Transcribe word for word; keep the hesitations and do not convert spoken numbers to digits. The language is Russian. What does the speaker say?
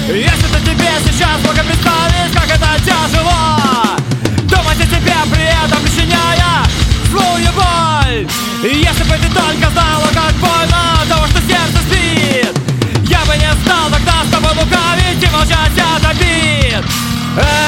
Если ты тебе сейчас мог представить, как это тяжело думать о себе, при этом причиняя злую боль. Если бы ты только знала, как больно того, что сердце спит, я бы не стал тогда с тобой лукавить и молчать от обид.